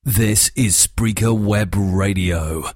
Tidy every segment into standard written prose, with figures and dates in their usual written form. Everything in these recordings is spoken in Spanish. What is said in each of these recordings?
This is Spreaker Web Radio.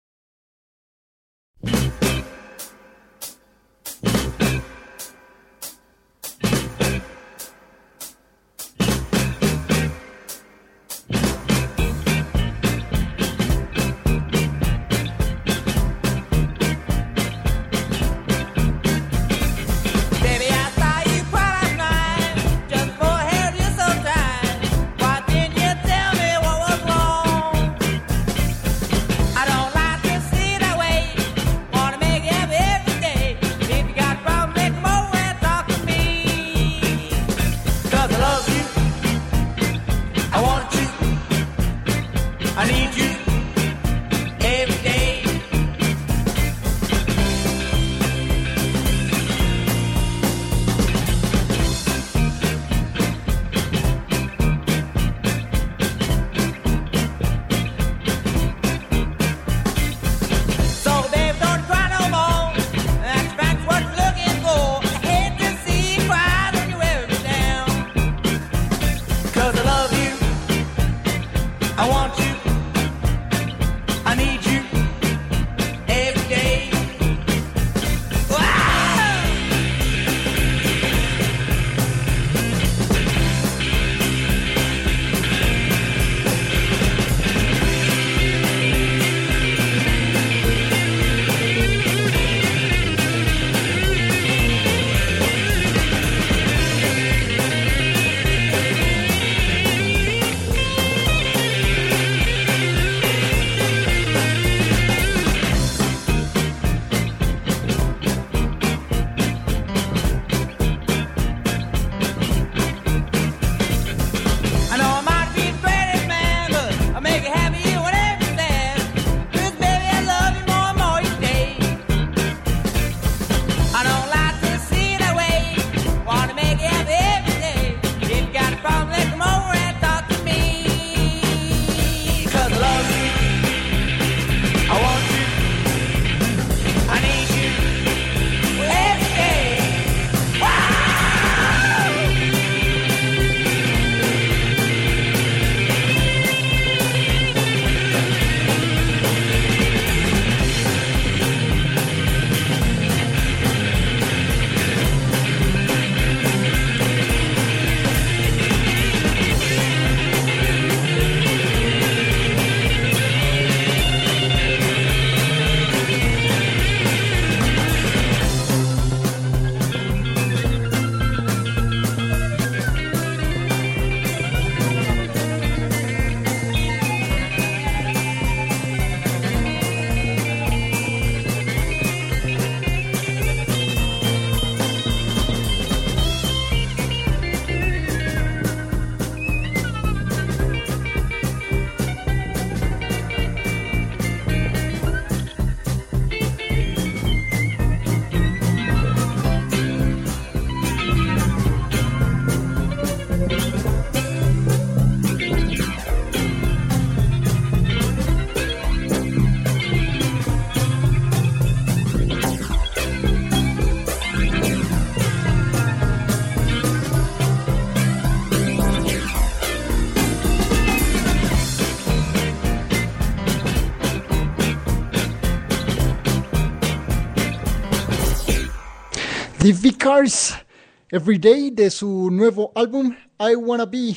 The Vicars, Everyday, de su nuevo álbum I Wanna Be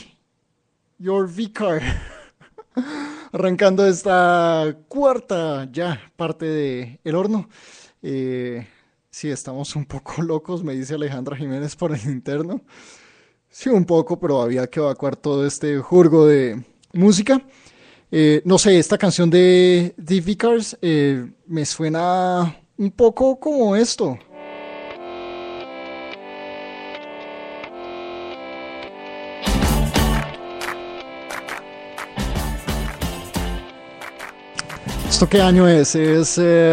Your Vicar. Arrancando esta cuarta ya parte de El Horno. Sí, estamos un poco locos, me dice Alejandra Jiménez por el interno. Sí, un poco, pero había que evacuar todo este jurgo de música. No sé, esta canción de The Vicars me suena un poco como esto. ¿Esto qué año es? ¿Es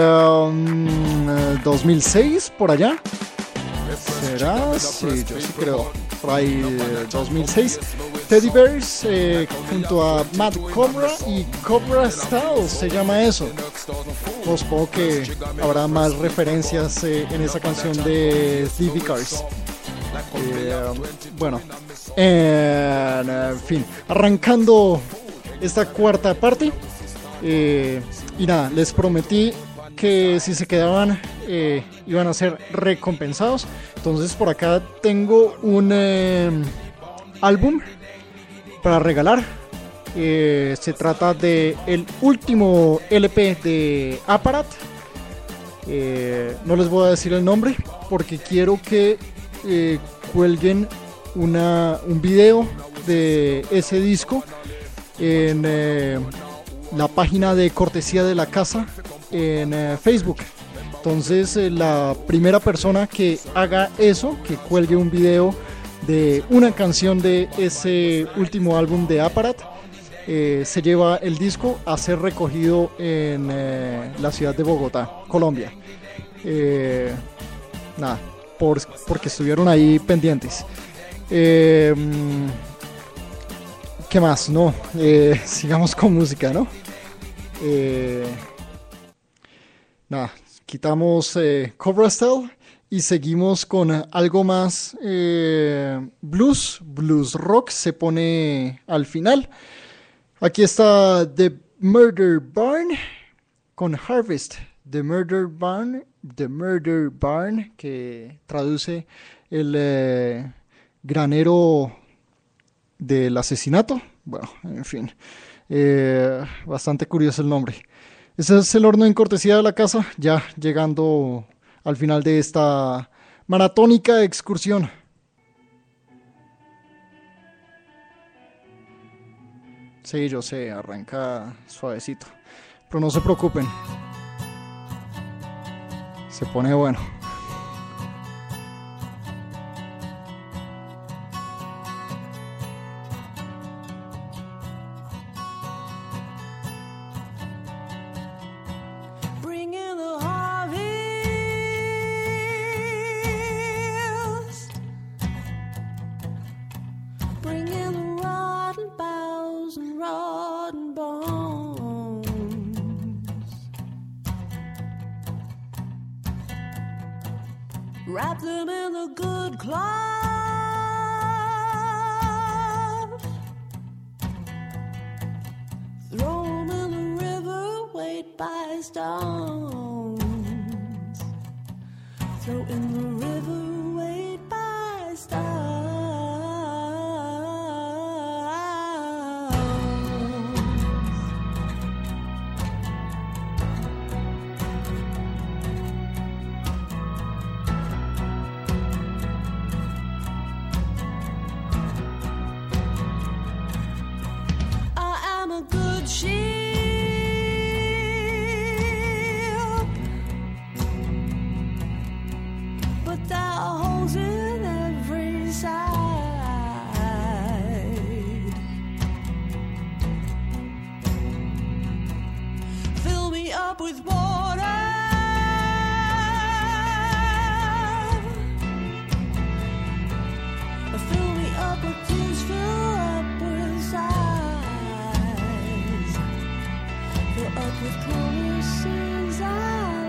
2006 por allá? ¿Será? Sí, yo sí creo. Por ahí 2006. Teddy Bears junto a Matt Cobra y Cobra Style se llama eso. Pues supongo que habrá más referencias en esa canción de The Vicars. Bueno, en fin, arrancando esta cuarta parte. Y nada, les prometí que si se quedaban iban a ser recompensados. Entonces por acá tengo un álbum para regalar. Se trata de el último LP de Apparat. No les voy a decir el nombre porque quiero que cuelguen un video de ese disco en la página de Cortesía de la Casa en Facebook. Entonces la primera persona que haga eso, que cuelgue un video de una canción de ese último álbum de Apparat, se lleva el disco a ser recogido en la ciudad de Bogotá, Colombia. Nada, porque estuvieron ahí pendientes. ¿Qué más? No, sigamos con música, ¿no? Nada, quitamos Cobra Style y seguimos con algo más blues rock se pone al final. Aquí está The Murder Barn con Harvest. The Murder Barn, que traduce el granero del asesinato. Bueno, en fin, bastante curioso el nombre. Ese es el horno en Cortesía de la Casa, ya llegando al final de esta maratónica excursión. Sí, yo sé, arranca suavecito, pero no se preocupen, se pone bueno. Wrap them in the good cloth. Throw them in the river, weight by stones. Throw in the river, weight by stones. With water, fill me up with tears, fill up with sighs, fill up with promises I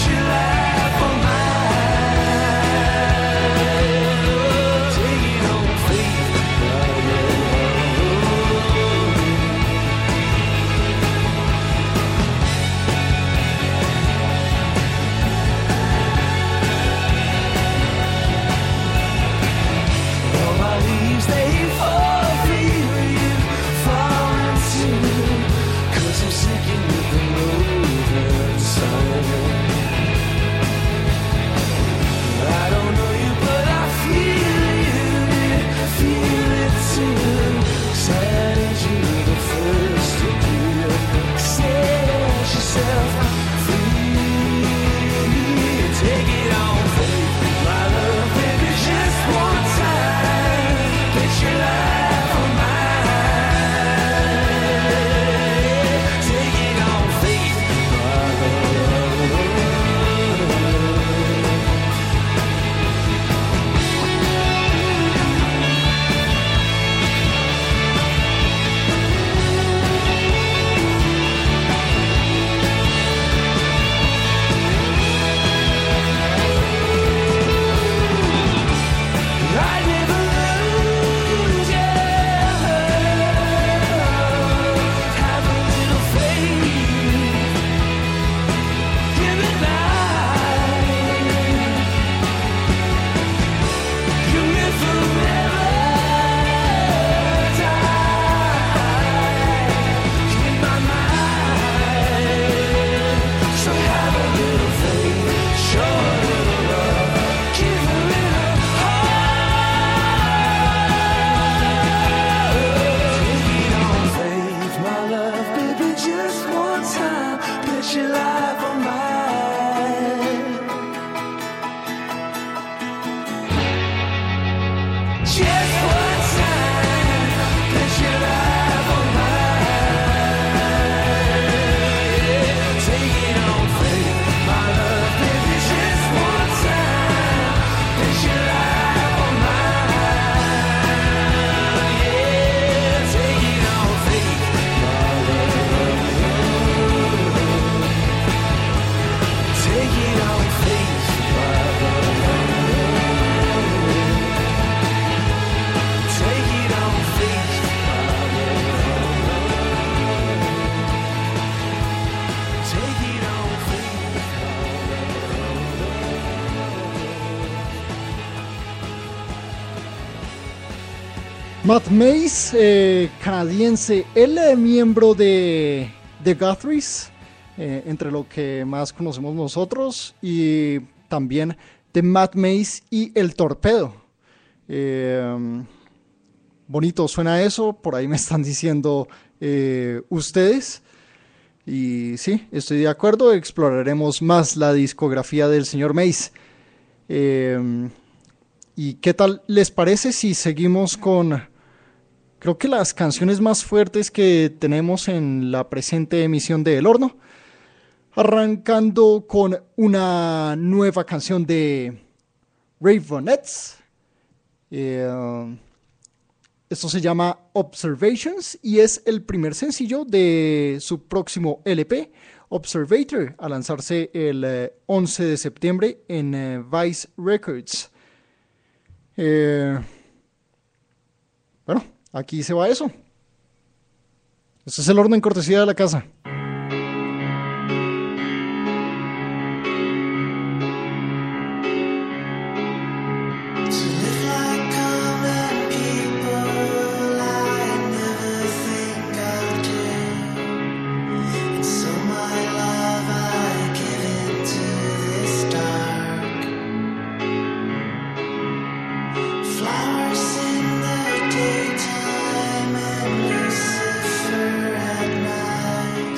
Matt Mace, canadiense, él miembro de The Guthries, entre lo que más conocemos nosotros, y también de Matt Mace y El Torpedo. Bonito suena eso, por ahí me están diciendo ustedes. Y sí, estoy de acuerdo, exploraremos más la discografía del señor Mace. ¿Y qué tal les parece si seguimos con, creo que las canciones más fuertes que tenemos en la presente emisión de El Horno? Arrancando con una nueva canción de Raveonettes. Esto se llama Observations y es el primer sencillo de su próximo LP, Observator, a lanzarse el 11 de septiembre en Vice Records. Bueno, aquí se va eso. Este es El Horno en cortesía de la casa. Daytime and Lucifer at night.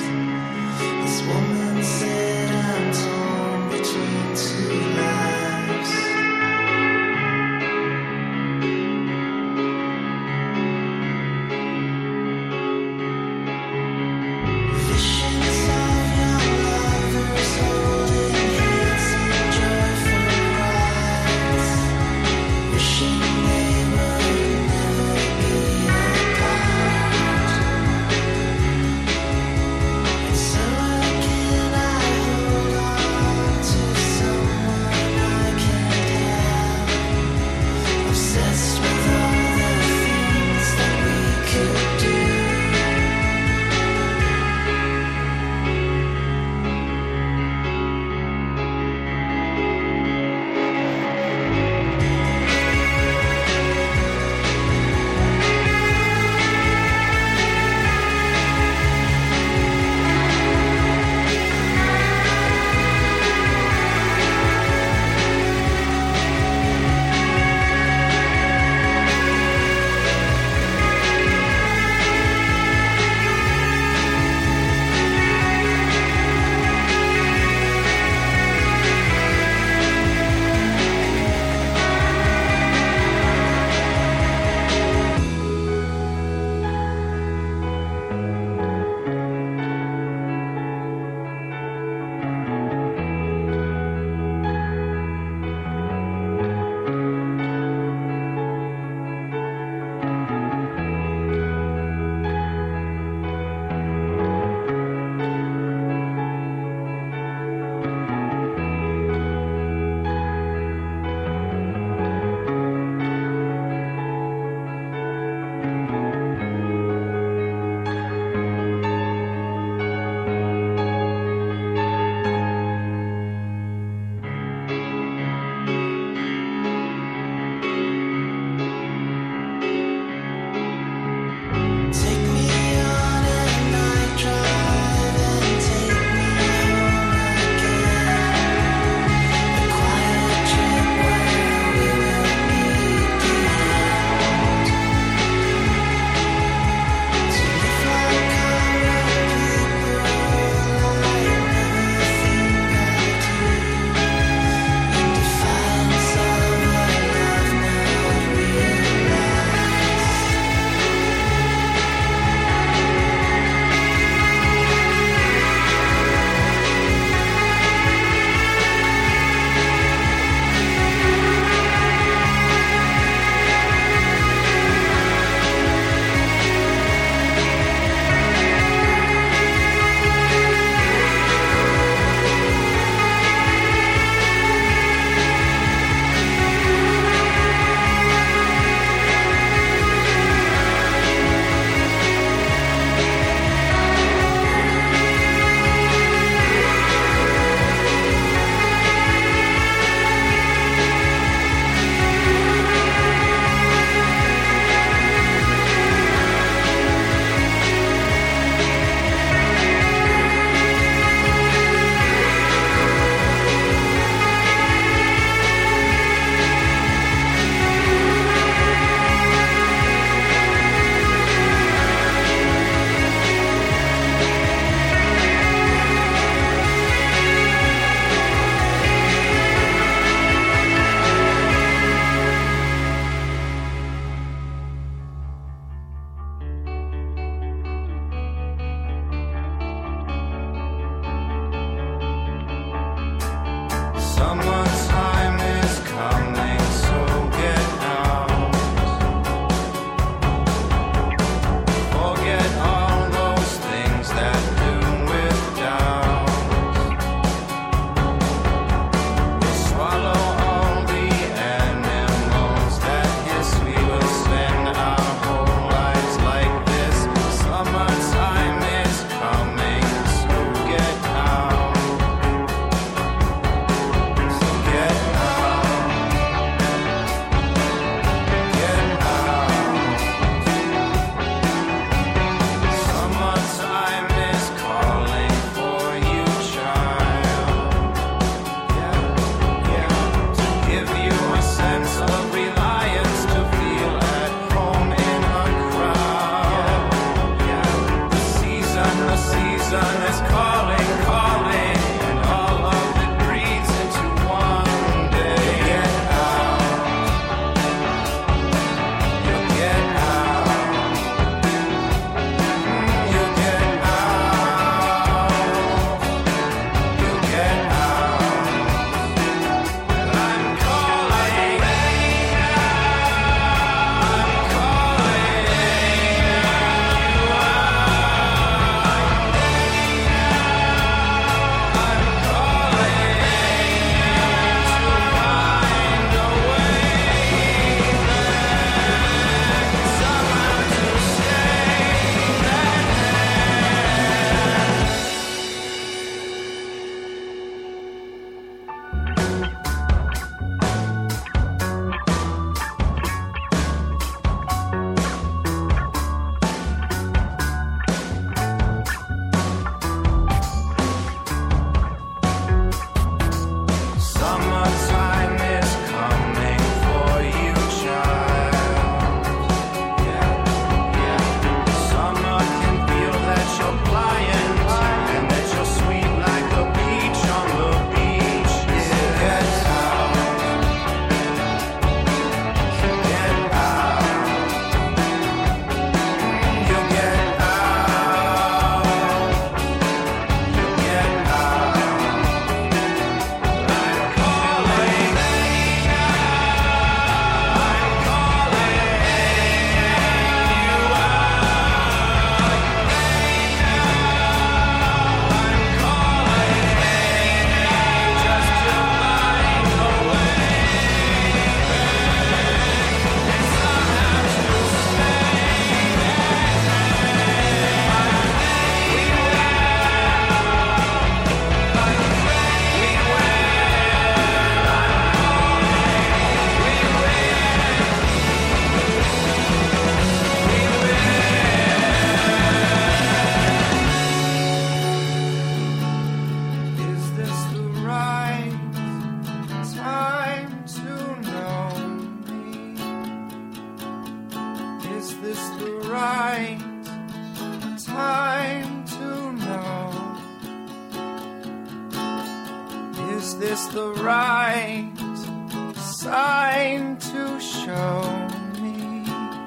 this the right sign to show me?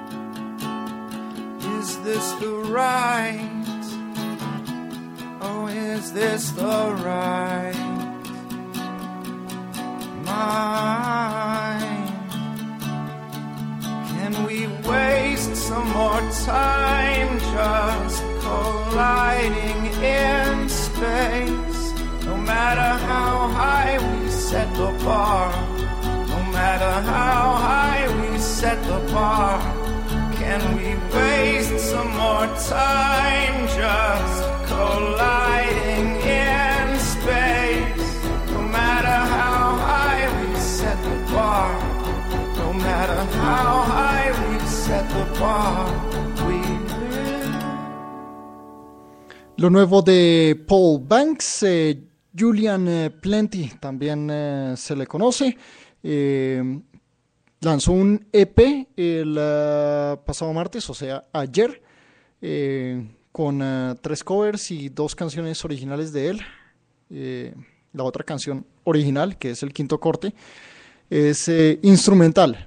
Is this the right? Oh, is this the right mind? Can we waste some more time just colliding in space? No matter how high we set the bar, no matter how high we set the bar, can we waste some more time just colliding in space? No matter how high we set the bar, no matter how high we set the bar, we live. Lo nuevo de Paul Banks, Julian Plenty también se le conoce. Lanzó un EP el pasado martes, o sea, ayer, con 3 covers y 2 canciones originales de él. La otra canción original, que es el quinto corte, es instrumental.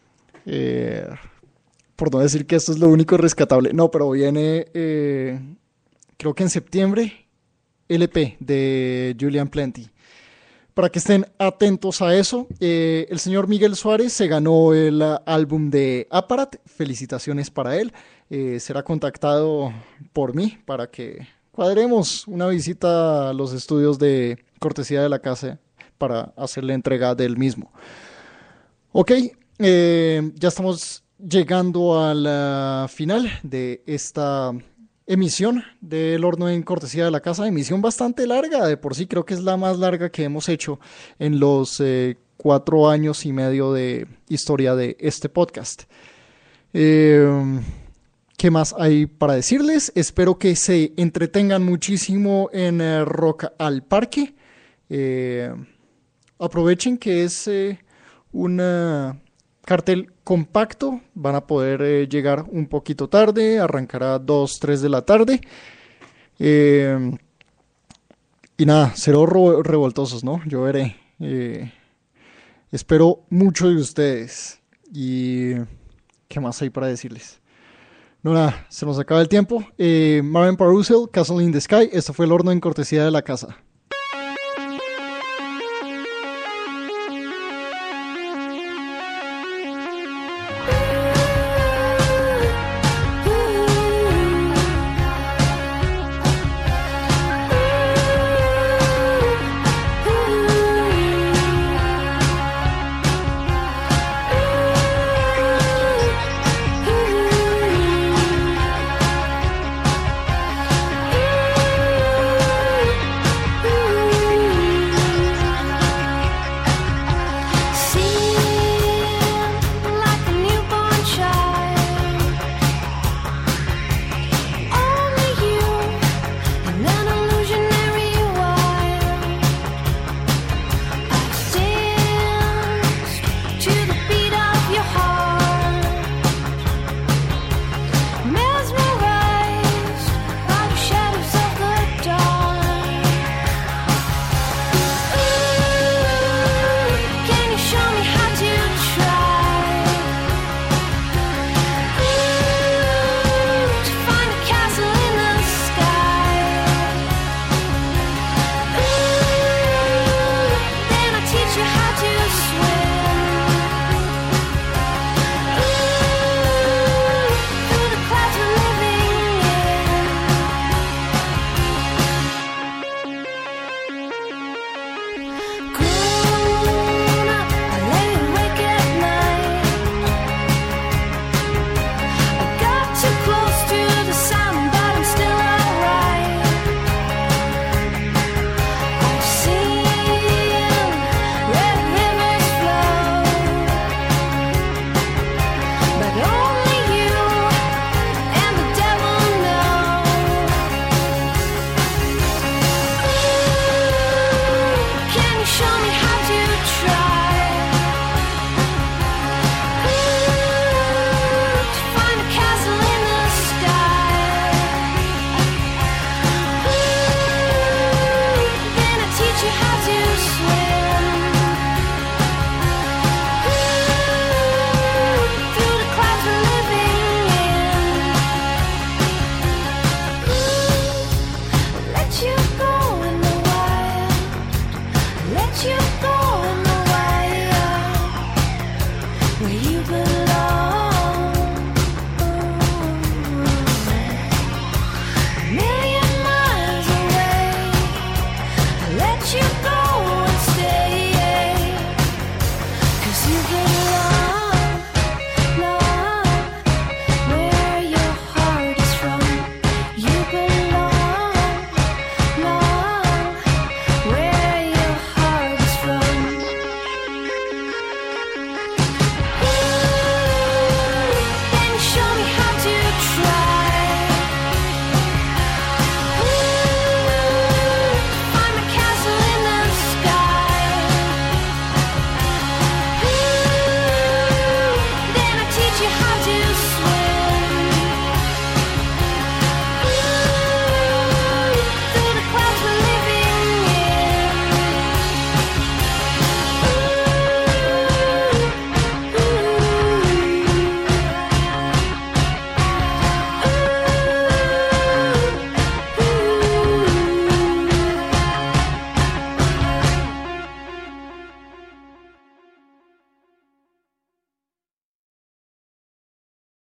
Por no decir que esto es lo único rescatable. No, pero viene, creo que en septiembre, el EP de Julian Plenty. Para que estén atentos a eso, el señor Miguel Suárez se ganó el álbum de Aparat. Felicitaciones para él. Será contactado por mí para que cuadremos una visita a los estudios de cortesía de la casa para hacer la entrega del mismo. Ok, ya estamos llegando al final de esta emisión del horno en cortesía de la casa, emisión bastante larga, de por sí creo que es la más larga que hemos hecho en los 4 años y medio de historia de este podcast. ¿Qué más hay para decirles? Espero que se entretengan muchísimo en Rock al Parque. Aprovechen que es un cartel compacto, van a poder llegar un poquito tarde, arrancará 2, 3 de la tarde. Y nada, cero revoltosos, ¿no? Yo veré. Espero mucho de ustedes. ¿Y qué más hay para decirles? No, nada, se nos acaba el tiempo. Marvin Parusel, Castle in the Sky. Esto fue el horno en cortesía de la casa.